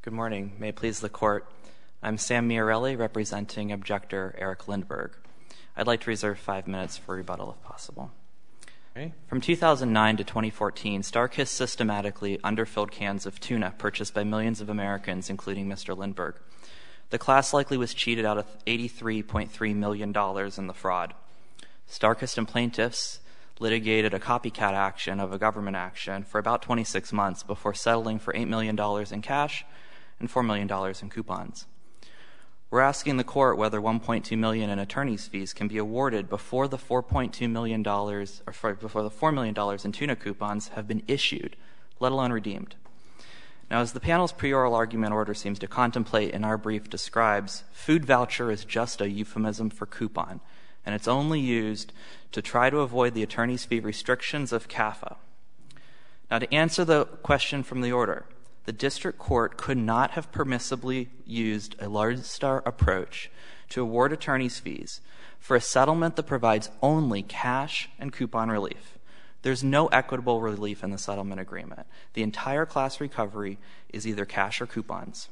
Good morning. May it please the Court. I'm Sam Miarelli, representing Objector Eric Lindberg. I'd like to reserve 5 minutes for rebuttal, if possible. Okay. From 2009 to 2014, StarKist systematically underfilled cans of tuna purchased by millions of Americans, including Mr. Lindberg. The class likely was cheated out of $83.3 million in the fraud. StarKist and plaintiffs litigated a copycat action of a government action for about 26 months before settling for $8 million in cash and $4 million in coupons. We're asking the Court whether $1.2 million in attorney's fees can be awarded before the $4.2 million before the $4 million in tuna coupons have been issued, let alone redeemed. Now, as the panel's pre-oral argument order seems to contemplate and our brief describes, food voucher is just a euphemism for coupon, and it's only used to try to avoid the attorney's fee restrictions of CAFA. Now, to answer the question from the order, the district court could not have permissibly used a Lodestar approach to award attorney's fees for a settlement that provides only cash and coupon relief. There's no equitable relief in the settlement agreement. The entire class recovery is either cash or coupons.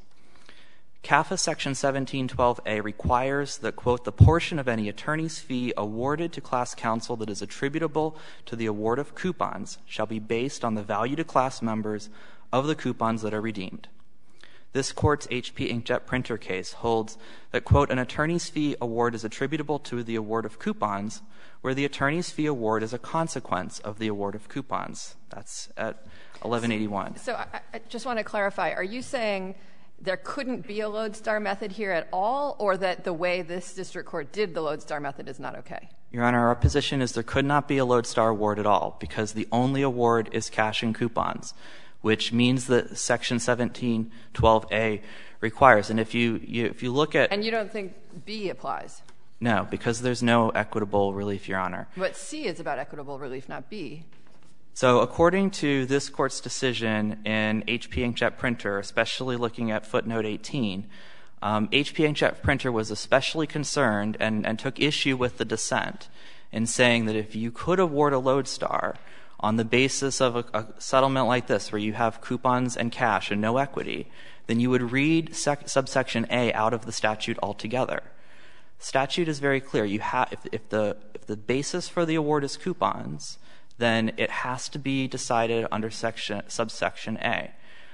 CAFA Section 1712A requires that, quote, the portion of any attorney's fee awarded to class counsel that is attributable to the award of coupons shall be based on the value to class members of the coupons that are redeemed. This Court's HP Inkjet printer case holds that, quote, an attorney's fee award is attributable to the award of coupons where the attorney's fee award is a consequence of the award of coupons. That's at 1181. So I just want to clarify. Are you saying there couldn't be a Lodestar method here at all, or that the way this district court did the Lodestar method is not okay? Your Honor, our position is there could not be a Lodestar award at all because the only award is cash and coupons, which means that Section 1712A requires. And if you look at — And you don't think B applies? No, because there's no equitable relief, Your Honor. But C is about equitable relief, not B. So according to this Court's decision in HP Inkjet printer, especially looking at footnote 18, HP Inkjet printer was especially concerned and took issue with the dissent in saying that if you could award a Lodestar on the basis of a settlement like this, where you have coupons and cash and no equity, then you would read subsection A out of the statute altogether. The statute is very clear. You have, if the basis for the award is coupons, then it has to be decided under subsection A.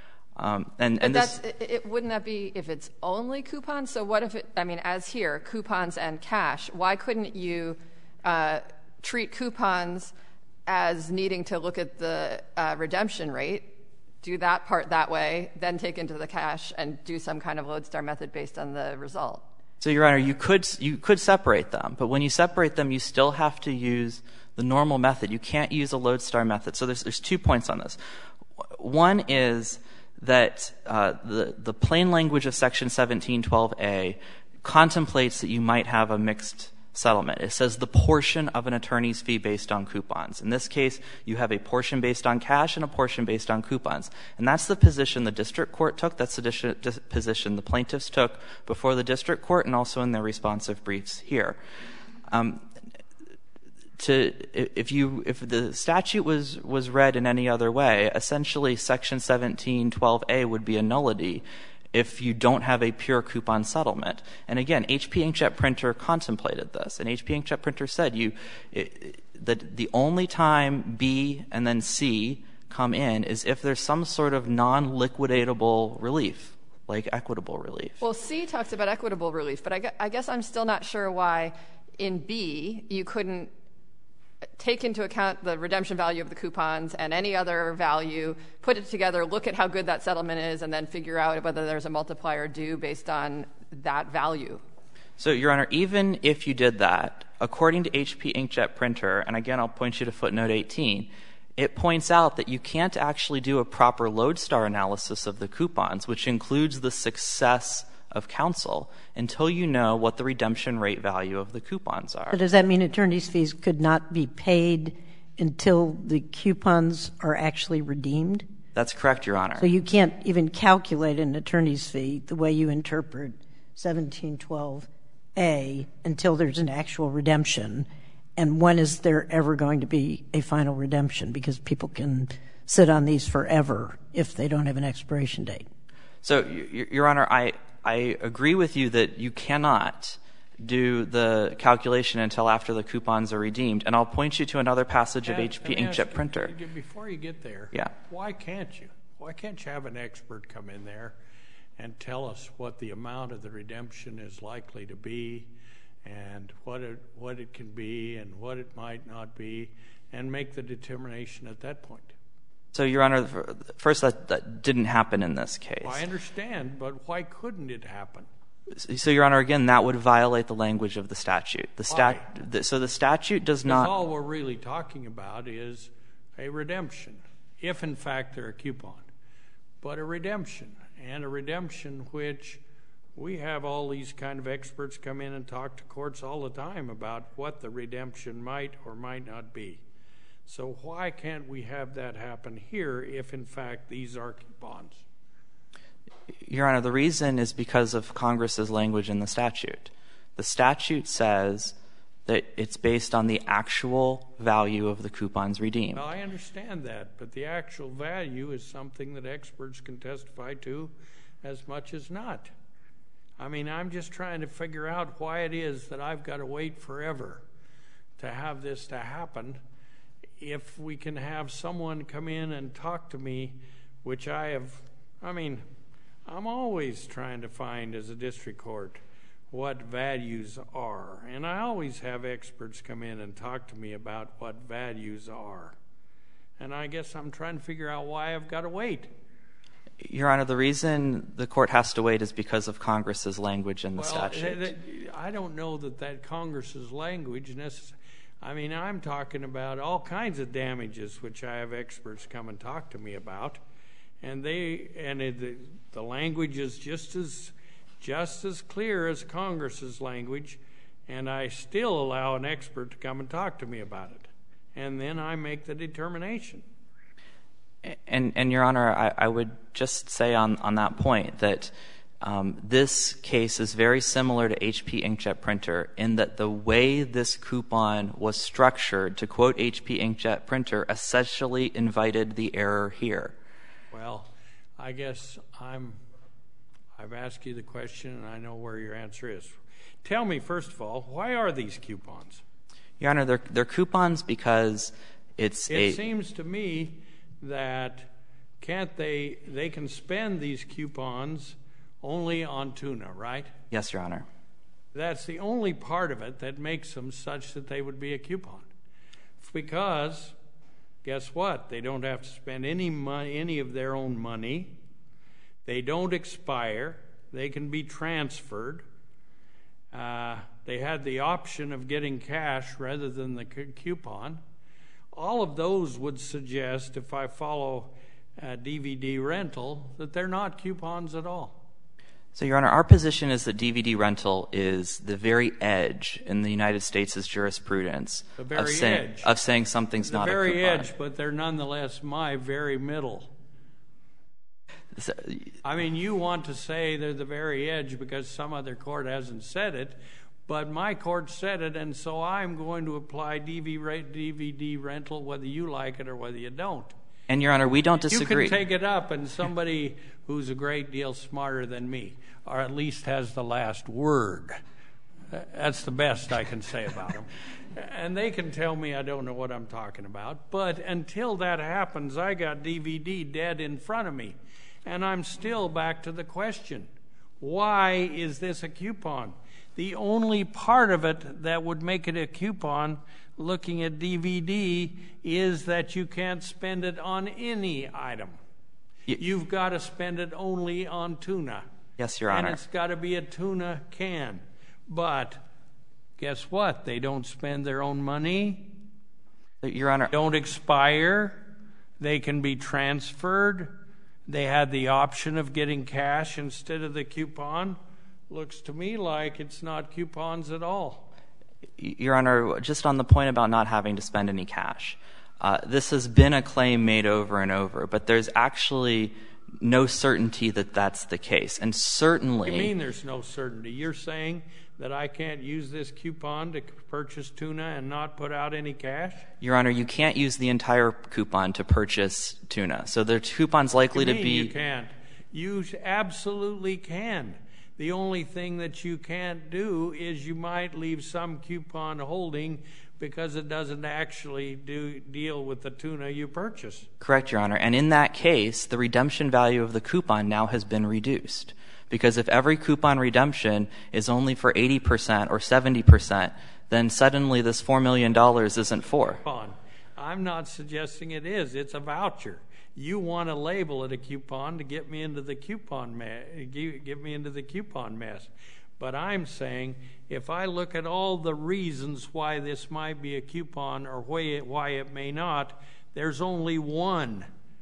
Wouldn't that be if it's only coupons? So what if it, I mean, as here, coupons and cash, why couldn't you treat coupons as needing to look at the redemption rate, do that part that way, then take into the cash and do some kind of Lodestar method based on the result? So, Your Honor, you could separate them, but when you separate them, you still have to use the normal method. You can't use a Lodestar method. So there's 2 points on this. One is that the plain language of Section 1712A contemplates that you might have a mixed settlement. It says the portion of an attorney's fee based on coupons. In this case, you have a portion based on cash and a portion based on coupons. And that's the position the district court took. That's the position the plaintiffs took before the district court and also in their responsive briefs here. If the statute was read in any other way, essentially Section 1712A would be a nullity if you don't have a pure coupon settlement. And again, HP Inkjet printer contemplated this, and HP Inkjet printer said that the only time B and then C come in is if there's some sort of non-liquidatable relief, like equitable relief. Well, C talks about equitable relief, but I guess I'm still not sure why in B you couldn't take into account the redemption value of the coupons and any other value, put it together, look at how good that settlement is, and then figure out whether there's a multiplier due based on that value. So, Your Honor, even if you did that, according to HP Inkjet printer, and again I'll point you to footnote 18, it points out that you can't actually do a proper Lodestar analysis of the coupons, which includes the success of counsel, until you know what the redemption rate value of the coupons are. But does that mean attorney's fees could not be paid until the coupons are actually redeemed? That's correct, Your Honor. So you can't even calculate an attorney's fee the way you interpret 1712A until there's an actual redemption. And when is there ever going to be a final redemption? Because people can sit on these forever if they don't have an expiration date. So, Your Honor, I agree with you that you cannot do the calculation until after the coupons are redeemed. And I'll point you to another passage of HP Inkjet Printer. Before you get there, why can't you? Why can't you have an expert come in there and tell us what the amount of the redemption is likely to be and what it can be and what it might not be, and make the determination at that point? So, Your Honor, first, that didn't happen in this case. Well, I understand, but why couldn't it happen? So, Your Honor, again, that would violate the language of the statute. Why? So the statute does not... Because all we're really talking about is a redemption, if in fact they're a coupon. But a redemption, and a redemption which we have all these kind of experts come in and talk to courts all the time about what the redemption might or might not be. So why can't we have that happen here if in fact these are coupons? Your Honor, the reason is because of Congress's language in the statute. The statute says that it's based on the actual value of the coupons redeemed. Well, I understand that, but the actual value is something that experts can testify to as much as not. I mean, I'm just trying to figure out why it is that I've got to wait forever to have this to happen if we can have someone come in and talk to me, which I'm always trying to find as a district court what values are. And I always have experts come in and talk to me about what values are. And I guess I'm trying to figure out why I've got to wait. Your Honor, the reason the court has to wait is because of Congress's language in the statute. I don't know that Congress's language necessarily. I mean, I'm talking about all kinds of damages which I have experts come and talk to me about. And the language is just as clear as Congress's language, and I still allow an expert to come and talk to me about it. And then I make the determination. And Your Honor, I would just say on that point that this case is very similar to HP Inkjet Printer in that the way this coupon was structured, to quote HP Inkjet Printer, essentially invited the error here. Well, I guess I've asked you the question, and I know where your answer is. Tell me, first of all, why are these coupons? Your Honor, they're coupons because it seems to me that they can spend these coupons only on tuna, right? Yes, Your Honor. That's the only part of it that makes them such that they would be a coupon. Because, guess what? They don't have to spend any of their own money. They don't expire. They can be transferred. They had the option of getting cash rather than the coupon. All of those would suggest, if I follow DVD rental, that they're not coupons at all. So, Your Honor, our position is that DVD rental is the very edge in the United States' jurisprudence of saying something's not a coupon. The very edge, but they're nonetheless my very middle. I mean, you want to say they're the very edge because some other court hasn't said it, but my court said it, and so I'm going to apply DVD rental whether you like it or whether you don't. And, Your Honor, we don't disagree. You can take it up, and somebody who's a great deal smarter than me, or at least has the last word. That's the best I can say about them. And they can tell me I don't know what I'm talking about. But until that happens, I got DVD dead in front of me. And I'm still back to the question, why is this a coupon? The only part of it that would make it a coupon, looking at DVD, is that you can't spend it on any item. You've got to spend it only on tuna. Yes, Your Honor. And it's got to be a tuna can. But guess what? They don't spend their own money. Your Honor. They don't expire. They can be transferred. They had the option of getting cash instead of the coupon. Looks to me like it's not coupons at all. Your Honor, just on the point about not having to spend any cash, this has been a claim made over and over, but there's actually no certainty that that's the case. And certainly... What do you mean there's no certainty? You're saying that I can't use this coupon to purchase tuna and not put out any cash? Your Honor, you can't use the entire coupon to purchase tuna. So the coupon's likely to be... You can't. You absolutely can. The only thing that you can't do is you might leave some coupon holding because it doesn't actually deal with the tuna you purchase. Correct, Your Honor. And in that case, the redemption value of the coupon now has been reduced. Because if every coupon redemption is only for 80% or 70%, then suddenly this $4 million isn't for. I'm not suggesting it is. It's a voucher. You want to label it a coupon to get me into the coupon mess. But I'm saying if I look at all the reasons why this might be a coupon or why it may not, there's only one,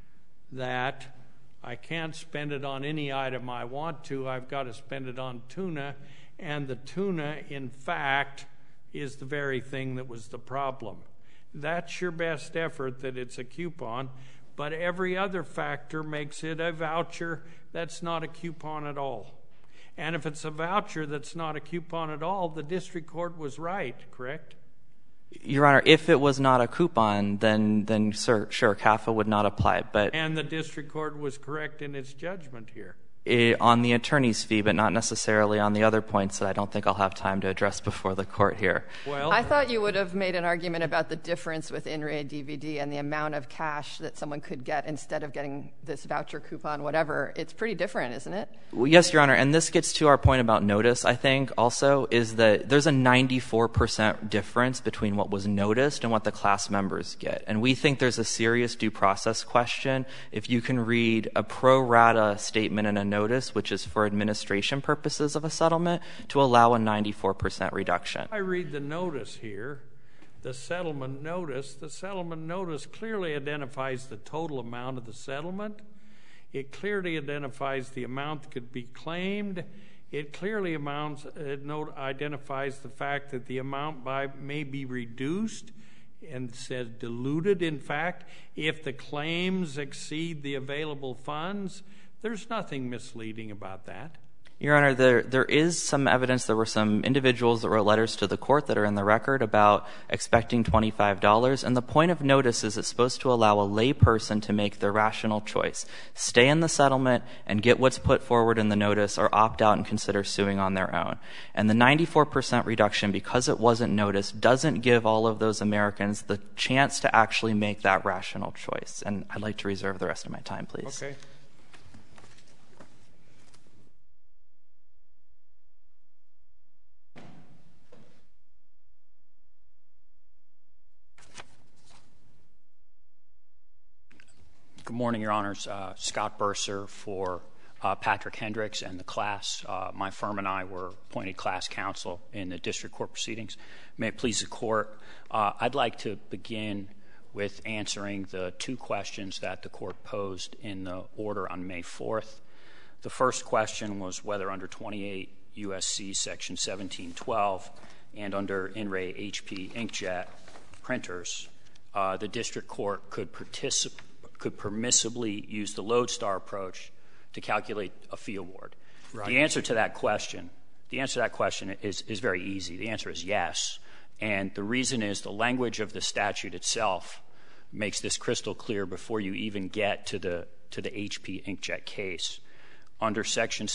that I can't spend it on any item I want to. I've got to spend it on tuna. And the tuna, in fact, is the very thing that was the problem. That's your best effort, that it's a coupon. But every other factor makes it a voucher that's not a coupon at all. And if it's a voucher that's not a coupon at all, the district court was right, correct? Your Honor, if it was not a coupon, then sure, CAFA would not apply. And the district court was correct in its judgment here. On the attorney's fee, but not necessarily on the other points that I don't think I'll have time to address before the court here. Well, I thought you would have made an argument about the difference with In-Ray DVD and the amount of cash that someone could get instead of getting this voucher, coupon, whatever. It's pretty different, isn't it? Well, yes, Your Honor, and this gets to our point about notice, I think, also, is that there's a 94% difference between what was noticed and what the class members get. And we think there's a serious due process question if you can read a pro rata statement in a notice, which is for administration purposes of a settlement, to allow a 94% reduction. I read the notice here, the settlement notice. The settlement notice clearly identifies the total amount of the settlement. It clearly identifies the amount that could be claimed. It clearly identifies the fact that the amount may be reduced, and says diluted, in fact, if the claims exceed the available funds. There's nothing misleading about that. Your Honor, there is some evidence. There were some individuals that wrote letters to the court that are in the record about expecting $25. And the point of notice is it's supposed to allow a lay person to make the rational choice. Stay in the settlement and get what's put forward in the notice, or opt out and consider suing on their own. And the 94% reduction, because it wasn't noticed, doesn't give all of those Americans the chance to actually make that rational choice. And I'd like to reserve the rest of my time, please. Okay. Good morning, Your Honors. Scott Burser for Patrick Hendricks and the class. My firm and I were appointed class counsel in the district court proceedings. May it please the court, I'd like to begin with answering the two questions that the court posed in the order on May 4th. The first question was whether under 28 U.S.C. section 1712 and under In-Ray HP inkjet printers, the district court could permissibly use the lodestar approach to calculate a fee award. Right. The answer to that question is very easy. The answer is yes. And the reason is the language of the statute itself makes this crystal clear before you even get to the HP inkjet case. Under section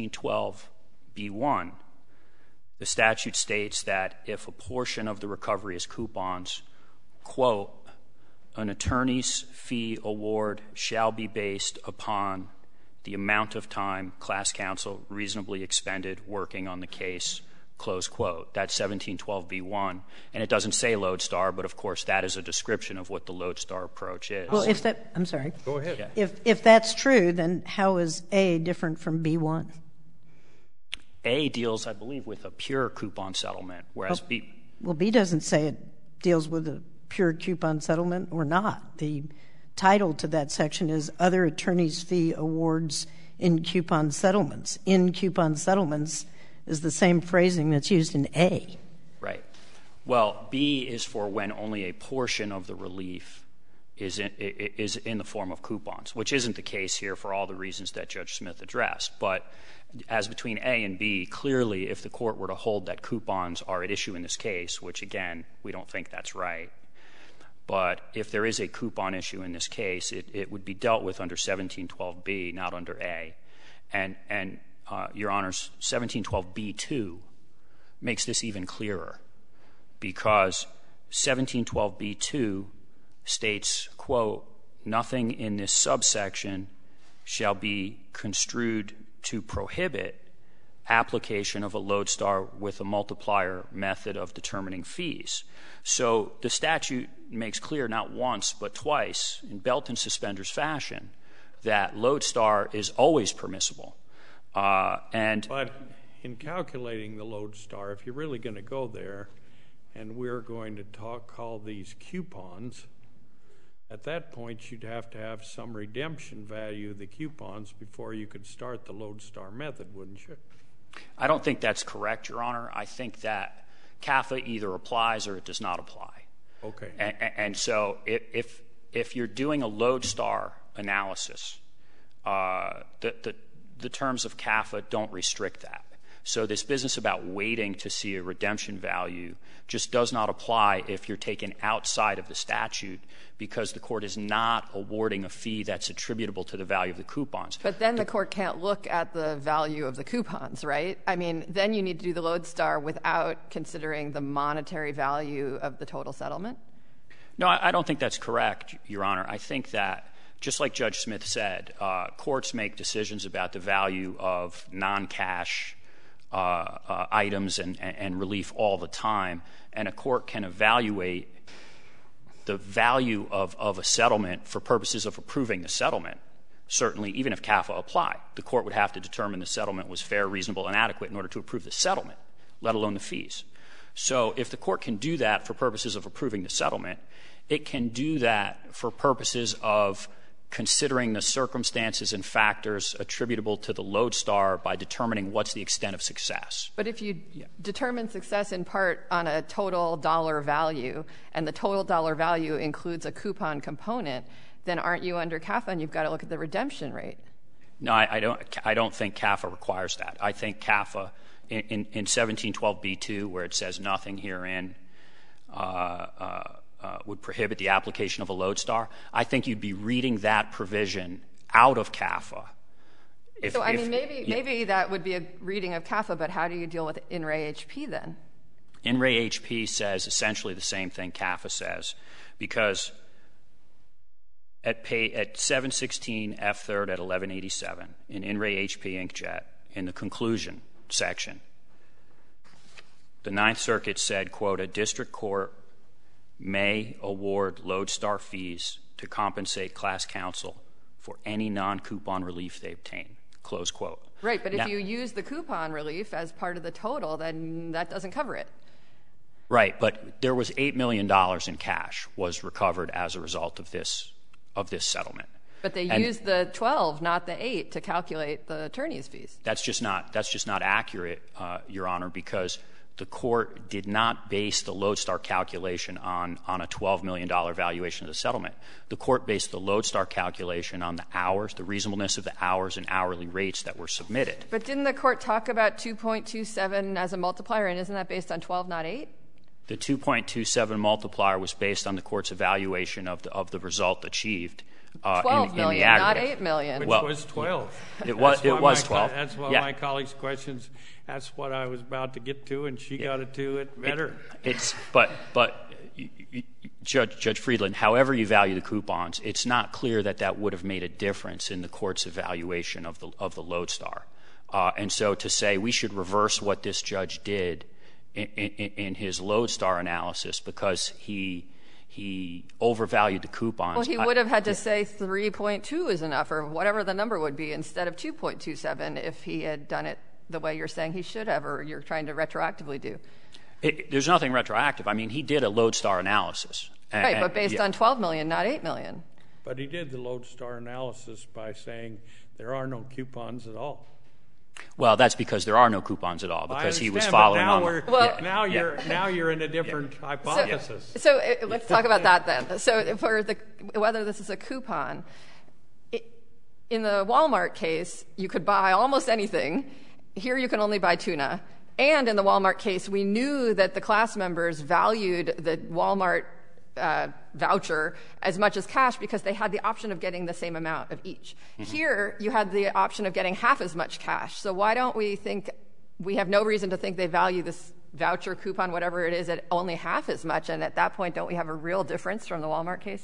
1712b1, the statute states that if a portion of the recovery is coupons, quote, an attorney's fee award shall be based upon the amount of time class counsel reasonably expended working on the case, close quote. That's 1712b1. And it doesn't say lodestar, but of course that is a description of what the lodestar approach is. Well, I'm sorry. Go ahead. Yeah. If that's true, then how is A different from B1? A deals, I believe, with a pure coupon settlement, whereas B... Well, B doesn't say it deals with a pure coupon settlement or not. The title to that section is Other Attorney's Fee Awards in Coupon Settlements. In coupon settlements is the same phrasing that's used in A. Right. Well, B is for when only a portion of the relief is in the form of coupons, which isn't the case here for all the reasons that Judge Smith addressed. But as between A and B, clearly if the court were to hold that coupons are at issue in this case, which again, we don't think that's right, But if there is a coupon issue in this case, it would be dealt with under 1712B, not under A. And Your Honors, 1712B2 makes this even clearer, because 1712B2 states, quote, nothing in this subsection shall be construed to prohibit application of a lodestar with a multiplier method of determining fees. So the statute makes clear not once but twice in belt and suspenders fashion that lodestar is always permissible. But in calculating the lodestar, if you're really going to go there, and we're going to call these coupons, at that point you'd have to have some redemption value of the coupons before you could start the lodestar method, wouldn't you? I don't think that's correct, Your Honor. I think that CAFA either applies or it does not apply. Okay. And so if you're doing a lodestar analysis, the terms of CAFA don't restrict that. So this business about waiting to see a redemption value just does not apply if you're taken outside of the statute, because the court is not awarding a fee that's attributable to the value of the coupons. But then the court can't look at the value of the coupons, right? I mean, then you need to do the lodestar without considering the monetary value of the total settlement? No, I don't think that's correct, Your Honor. I think that, just like Judge Smith said, courts make decisions about the value of non-cash items and relief all the time, and a court can evaluate the value of a settlement for purposes of approving the settlement. Certainly, even if CAFA applied, the court would have to determine the settlement was fair, reasonable, and adequate in order to approve the settlement, let alone the fees. So if the court can do that for purposes of approving the settlement, it can do that for purposes of considering the circumstances and factors attributable to the lodestar by determining what's the extent of success. But if you determine success in part on a total dollar value, and the total dollar value includes a coupon component, then aren't you under CAFA and you've got to look at the redemption rate? No, I don't think CAFA requires that. I think CAFA in 1712B2, where it says nothing herein would prohibit the application of a lodestar, I think you'd be reading that provision out of CAFA. Maybe that would be a reading of CAFA, but how do you deal with In Re HP then? In Re HP says essentially the same thing CAFA says, because at 716 F3rd at 1187 in Re HP Inkjet, in the conclusion section, the Ninth Circuit said, quote, a district court may award lodestar fees to compensate class counsel for any non-coupon relief they obtain, close quote. Right, but if you use the coupon relief as part of the total, then that doesn't cover it. Right, but there was $8 million in cash was recovered as a result of this settlement. But they used the 12, not the 8, to calculate the attorney's fees. That's just not accurate, Your Honor, because the court did not base the lodestar calculation on a $12 million valuation of the settlement. The court based the lodestar calculation on the hours, the reasonableness of the hours and hourly rates that were submitted. But didn't the court talk about 2.27 as a multiplier, and isn't that based on 12, not 8? The 2.27 multiplier was based on the court's evaluation of the result achieved. 12 million, not 8 million. Which was 12. It was 12. That's why my colleague's questions, that's what I was about to get to, and she got it to it better. But Judge Friedland, however you value the coupons, it's not clear that would have made a difference in the court's evaluation of the lodestar. And so to say we should reverse what this judge did in his lodestar analysis because he overvalued the coupons. Well, he would have had to say 3.2 is enough, or whatever the number would be, instead of 2.27 if he had done it the way you're saying he should have, or you're trying to retroactively do. There's nothing retroactive. I mean, he did a lodestar analysis. Right, but based on 12 million, not 8 million. But he did the lodestar analysis by saying there are no coupons at all. Well, that's because there are no coupons at all, because he was following on. Now you're in a different hypothesis. So let's talk about that then. So for whether this is a coupon, in the Walmart case, you could buy almost anything. Here you can only buy tuna. And in the Walmart case, we knew that the class members valued the Walmart voucher as much as cash because they had the option of getting the same amount of each. Here, you had the option of getting half as much cash. So why don't we think we have no reason to think they value this voucher, coupon, whatever it is, at only half as much? And at that point, don't we have a real difference from the Walmart case?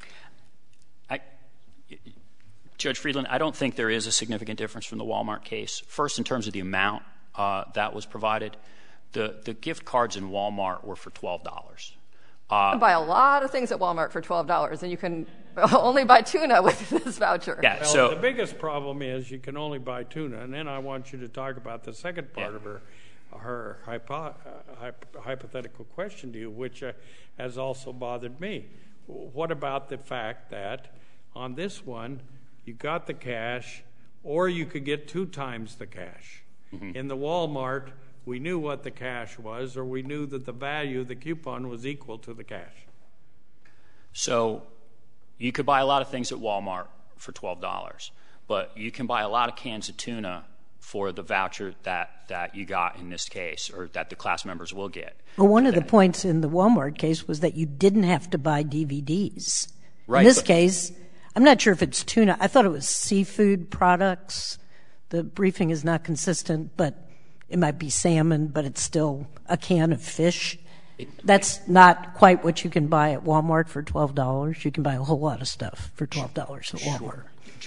Judge Friedland, I don't think there is a significant difference from the Walmart case. First, in terms of the amount that was provided, the gift cards in Walmart were for $12. You can buy a lot of things at Walmart for $12, and you can only buy tuna with this voucher. Yeah, well, so the biggest problem is you can only buy tuna, and then I want you to talk about the second part of her hypothetical question to you, which has also bothered me. What about the fact that on this one, you got the cash, or you could get 2 times the cash? In the Walmart, we knew what the cash was, or we knew that the value of the coupon was equal to the cash. So you could buy a lot of things at Walmart for $12, but you can buy a lot of cans of tuna for the voucher that you got in this case, or that the class members will get. Well, one of the points in the Walmart case was that you didn't have to buy DVDs. Right, in this case, I'm not sure if it's tuna. I thought it was seafood products. The briefing is not consistent, but it might be salmon, but it's still a can of fish. That's not quite what you can buy at Walmart for $12. You can buy a whole lot of stuff for $12 at Walmart.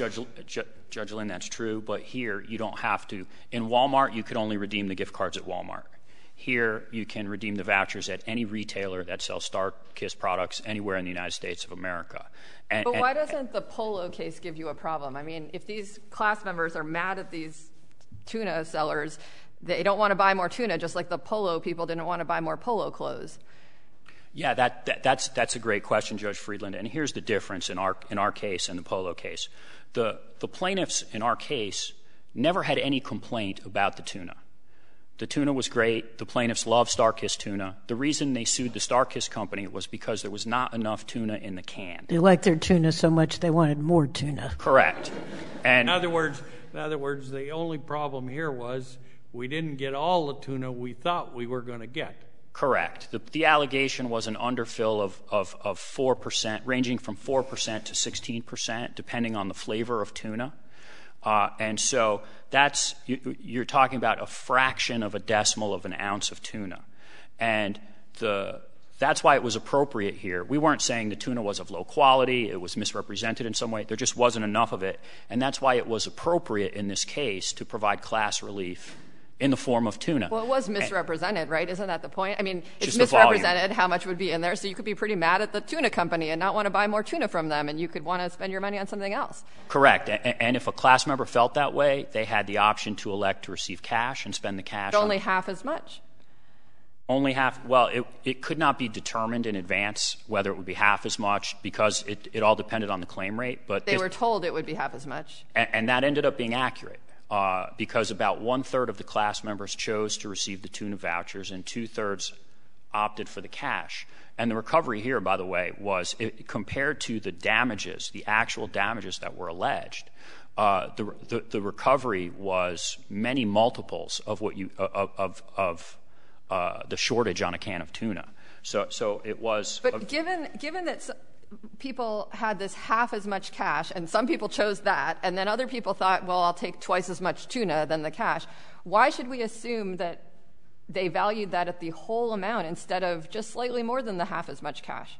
Judge Lynn, that's true, but here you don't have to. In Walmart, you could only redeem the gift cards at Walmart. Here, you can redeem the vouchers at any retailer that sells StarKist products anywhere in the United States of America. But why doesn't the Polo case give you a problem? I mean, if these class members are mad at these tuna sellers, they don't want to buy more tuna, just like the Polo people didn't want to buy more Polo clothes. Yeah, that's a great question, Judge Friedland. And here's the difference in our case and the Polo case. The plaintiffs in our case never had any complaint about the tuna. The tuna was great. The plaintiffs loved StarKist tuna. The reason they sued the StarKist company was because there was not enough tuna in the can. They liked their tuna so much they wanted more tuna. Correct. And in other words, the only problem here was we didn't get all the tuna we thought we were going to get. Correct. The allegation was an underfill of 4%, ranging from 4% to 16%, depending on the flavor of tuna. And so you're talking about a fraction of a decimal of an ounce of tuna. And that's why it was appropriate here. We weren't saying the tuna was of low quality, it was misrepresented in some way. There just wasn't enough of it. And that's why it was appropriate in this case to provide class relief in the form of tuna. Well, it was misrepresented, right? Isn't that the point? I mean, it's Just misrepresented how much would be in there, so you could be pretty mad at the tuna company and not want to buy more tuna from them, and you could want to spend your money on something else. Correct. And if a class member felt that way, they had the option to elect to receive cash and spend the cash. But only half as much. Only half. Well, it could not be determined in advance whether it would be half as much because it all depended on the claim rate. But they were told it would be half as much. And that ended up being accurate. Because about 1/3 of the class members chose to receive the tuna vouchers and 2/3 opted for the cash. And the recovery here, by the way, was compared to the damages, the actual damages that were alleged. The recovery was many multiples of what the shortage on a can of tuna. So it was. But given that people had this half as much cash, and some people chose that, and then other people thought, well, I'll take twice as much tuna than the cash. Why should we assume that they valued that at the whole amount instead of just slightly more than the half as much cash?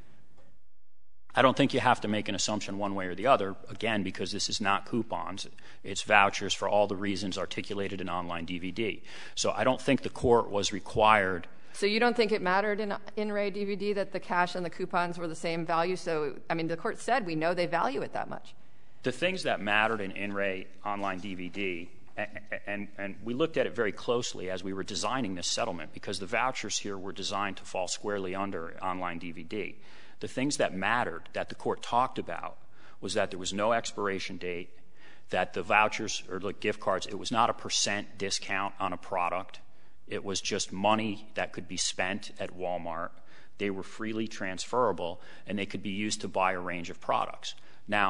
I don't think you have to make an assumption one way or the other, again, because this is not coupons. It's vouchers for all the reasons articulated in online DVD. So I don't think the court was required. So you don't think it mattered in Ray DVD that the cash and the coupons were the same value? So, I mean, the court said we know they value it that much. The things that mattered in Ray online DVD, and we looked at it very closely as we were designing this settlement because the vouchers here were designed to fall squarely under online DVD. The things that mattered that the court talked about was that there was no expiration date, that the vouchers or the gift cards, it was not a % discount on a product. It was just money that could be spent at Walmart. They were freely transferable, and they could be used to buy a range of products. Now,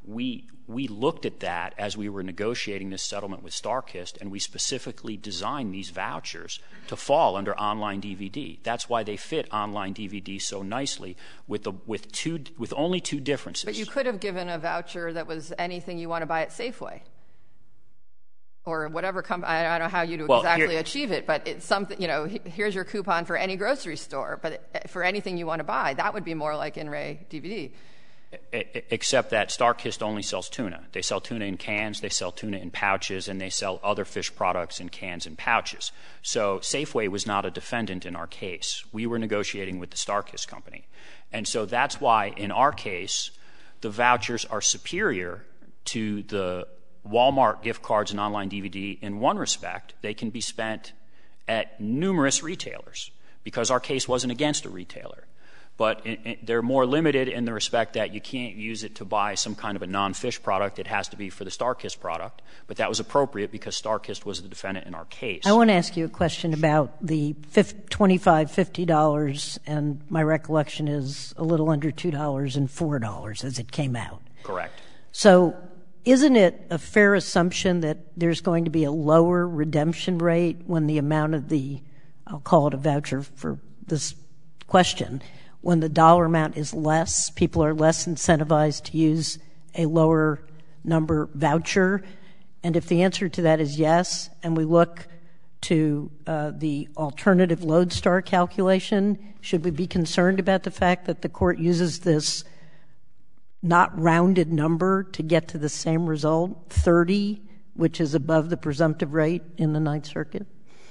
we looked at that as we were negotiating this settlement with StarKist, and we specifically designed these vouchers to fall under online DVD. That's why they fit online DVD so nicely with only two differences. But you could have given a voucher that was anything you want to buy at Safeway or whatever company. I don't know how you'd exactly achieve it, but it's something, here's your coupon for any grocery store, but for anything you want to buy, that would be more like In-Ray DVD. Except that StarKist only sells tuna. They sell tuna in cans, they sell tuna in pouches, and they sell other fish products in cans and pouches. So Safeway was not a defendant in our case. We were negotiating with the StarKist company. And so that's why, in our case, the vouchers are superior to the Walmart gift cards and online DVD in one respect. They can be spent at numerous retailers because our case wasn't against a retailer. But they're more limited in the respect that you can't use it to buy some kind of a non-fish product. It has to be for the StarKist product. But that was appropriate because StarKist was the defendant in our case. I want to ask you a question about the $25, $50, and my recollection is a little under $2 and $4 as it came out. Correct. So isn't it a fair assumption that there's going to be a lower redemption rate when the amount of I'll call it a voucher for this question, when the dollar amount is less, people are less incentivized to use a lower number voucher? And if the answer to that is yes, and we look to the alternative Lodestar calculation, should we be concerned about the fact that the court uses this not rounded number to get to the same result, 30, which is above the presumptive rate in the Ninth Circuit?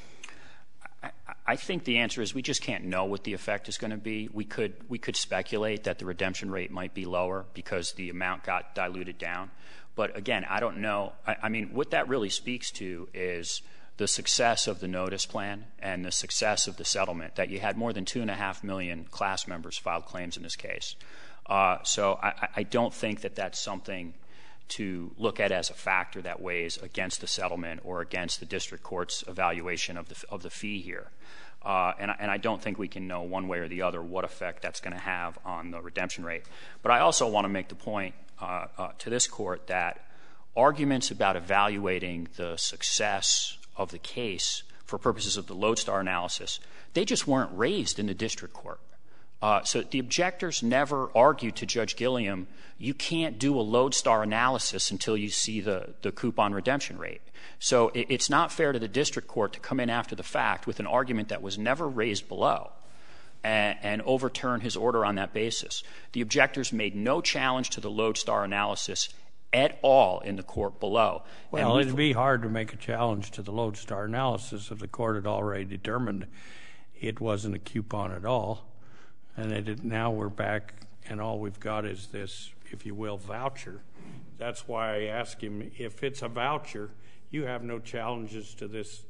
I think the answer is we just can't know what the effect is going to be. We could speculate that the redemption rate might be lower because the amount got diluted down. But again, I don't know. I mean, what that really speaks to is the success of the notice plan and the success of the settlement, that you had more than 2.5 million class members filed claims in this case. So I don't think that that's something to look at as a factor that weighs against the settlement or against the district court's evaluation of the fee here. And I don't think we can know one way or the other what effect that's going to have on the redemption rate. But I also want to make the point to this court that arguments about evaluating the success of the case for purposes of the Lodestar analysis, they just weren't raised in the district court. So the objectors never argued to Judge Gilliam, you can't do a Lodestar analysis until you see the coupon redemption rate. So it's not fair to the district court to come in after the fact with an argument that was never raised below and overturn his order on that basis. The objectors made no challenge to the Lodestar analysis at all in the court below. Well, it'd be hard to make a challenge to the Lodestar analysis if the court had already determined it wasn't a coupon at all. And now we're back, and all we've got is this, if you will, voucher. That's why I ask him, if it's a voucher, you have no challenges to this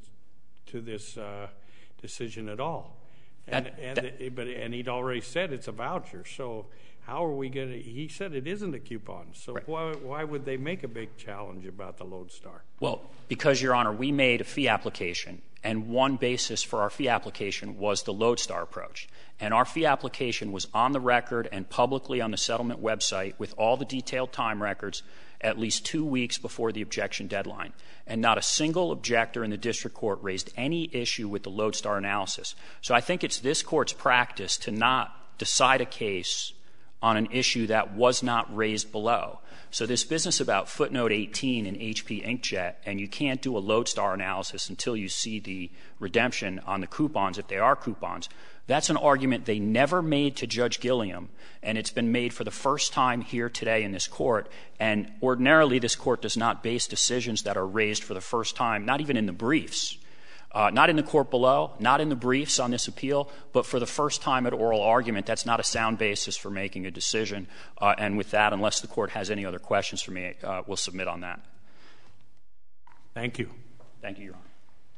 decision at all. And he'd already said it's a voucher. So how are we going to? He said it isn't a coupon. So why would they make a big challenge about the Lodestar? Well, because, Your Honor, we made a fee application, and one basis for our fee application was the Lodestar approach. And our fee application was on the record and publicly on the settlement website with all the detailed time records at least 2 weeks before the objection deadline. And not a single objector in the district court raised any issue with the Lodestar analysis. So I think it's this court's practice to not decide a case on an issue that was not raised below. So this business about footnote 18 in HP Inkjet, and you can't do a Lodestar analysis until you see the redemption on the coupons, if they are coupons, that's an argument they never made to Judge Gilliam, and it's been made for the first time here today in this court. And ordinarily, this court does not base decisions that are raised for the first time, not even in the briefs, not in the court below, not in the briefs on this appeal, but for the first time at oral argument. That's not a sound basis for making a decision. And with that, unless the court has any other questions for me, we'll submit on that. Thank you. Thank you, Your Honor.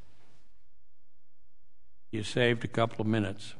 You saved a couple of minutes.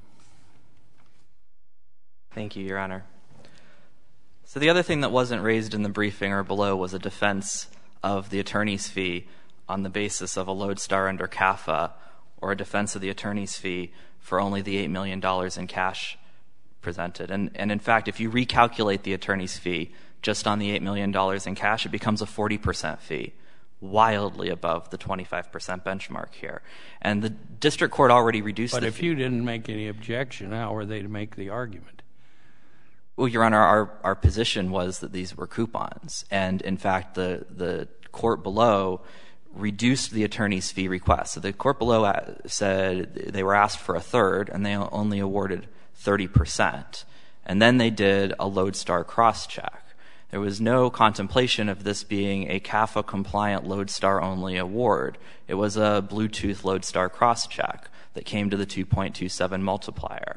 Thank you, Your Honor. So the other thing that wasn't raised in the briefing or below was a defense of the attorney's fee on the basis of a Lodestar under CAFA, or a defense of the attorney's fee for only the $8 million in cash presented. And in fact, if you recalculate the attorney's fee just on the $8 million in cash, it becomes a 40% fee, wildly above the 25% benchmark here. And the district court already reduced the fee. But if you didn't make any objection, how are they to make the argument? Well, Your Honor, our position was that these were coupons. And, in fact, the court below reduced the attorney's fee request. So the court below said they were asked for a third, and they only awarded 30%. And then they did a Lodestar cross-check. There was no contemplation of this being a CAFA-compliant Lodestar-only award. It was a Bluetooth Lodestar cross-check that came to the 2.27 multiplier.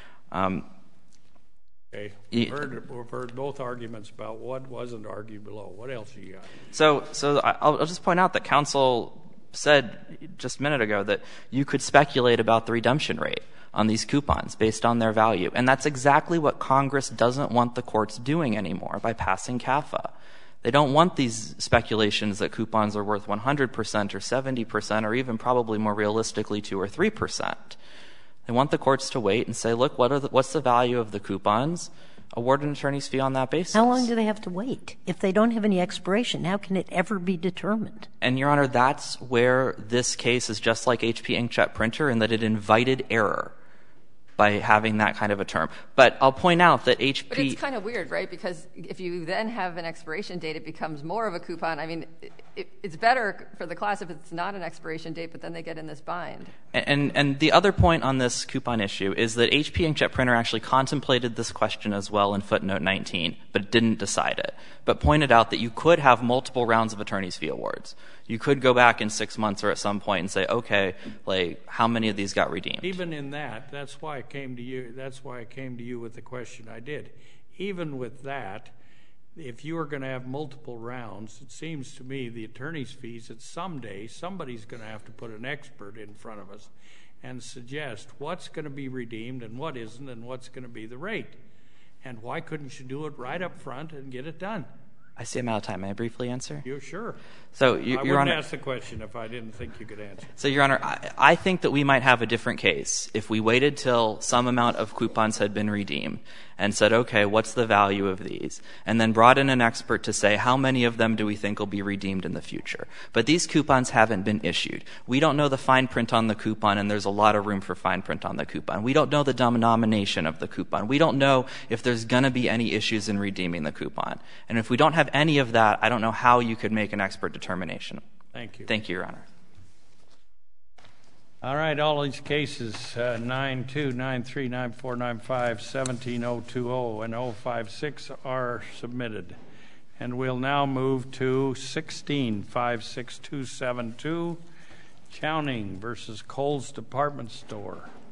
Okay. We've heard both arguments about what wasn't argued below. What else you got? So I'll just point out that counsel said just a minute ago that you could speculate about the redemption rate on these coupons based on their value. And that's exactly what Congress doesn't want the courts doing anymore by passing CAFA. They don't want these speculations that coupons are worth 100% or 70% or even probably more realistically 2 or 3%. They want the courts to wait and say, look, what's the value of the coupons? Award an attorney's fee on that basis. How long do they have to wait? If they don't have any expiration, how can it ever be determined? And, Your Honor, that's where this case is just like HP Inkjet Printer in that it invited error by having that kind of a term. But I'll point out that HP... But it's kind of weird, right? Because if you then have an expiration date, it becomes more of a coupon. I mean, it's better for the class if it's not an expiration date, but then they get in this bind. And the other point on this coupon issue is that HP Inkjet Printer actually contemplated this question as well in footnote 19, but didn't decide it, but pointed out that you could have multiple rounds of attorney's fee awards. You could go back in 6 months or at some point and say, okay, like, how many of these got redeemed? Even in that, that's why I came to you. That's why I came to you with the question I did. Even with that, if you are going to have multiple rounds, it seems to me the attorney's fees that someday somebody's going to have to put an expert in front of us and suggest what's going to be redeemed and what isn't and what's going to be the rate. And why couldn't you do it right up front and get it done? I see I'm out of time. May I briefly answer? You're sure. So, I wouldn't ask the question if I didn't think you could answer. So, Your Honor, I think that we might have a different case if we waited till some amount of coupons had been redeemed and said, okay, what's the value of these? And then brought in an expert to say, how many of them do we think will be redeemed in the future? But these coupons haven't been issued. We don't know the fine print on the coupon, and there's a lot of room for fine print on the coupon. We don't know the denomination of the coupon. We don't know if there's going to be any issues in redeeming the coupon. And if we don't have any of that, I don't know how you could make an expert determination. Thank you. Thank you, Your Honor. All right, all these cases, 9-2, 9-3, 9-4, 9-5, 17-020, and 056 are submitted. And we'll now move to 16-56272, Chowning versus Kohl's Department Store.